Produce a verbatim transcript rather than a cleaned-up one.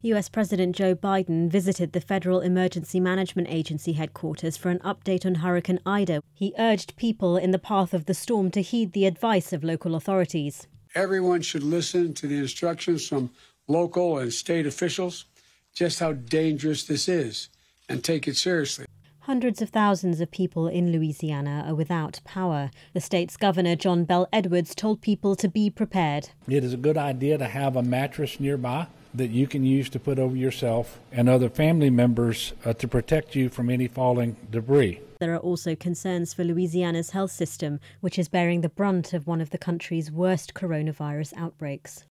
U S President Joe Biden visited the Federal Emergency Management Agency headquarters for an update on Hurricane Ida. He urged people in the path of the storm to heed the advice of local authorities. Everyone should listen to the instructions from local and state officials, just how dangerous this is, and take it seriously. Hundreds of thousands of people in Louisiana are without power. The state's governor, John Bell Edwards, told people to be prepared. It is a good idea to have a mattress nearby that you can use to put over yourself and other family members uh, to protect you from any falling debris. There are also concerns for Louisiana's health system, which is bearing the brunt of one of the country's worst coronavirus outbreaks.